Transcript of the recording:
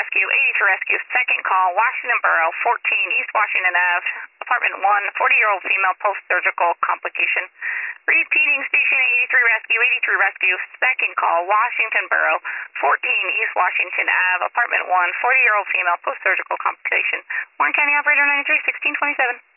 Rescue, 83 Rescue, second call, Washington Borough, 14 East Washington Ave, apartment 1, 40-year-old female post-surgical complication. Repeating, station 83 Rescue, 83 Rescue, second call, Washington Borough, 14 East Washington Ave, apartment 1, 40-year-old female post-surgical complication. Warren County Operator 93, 1627.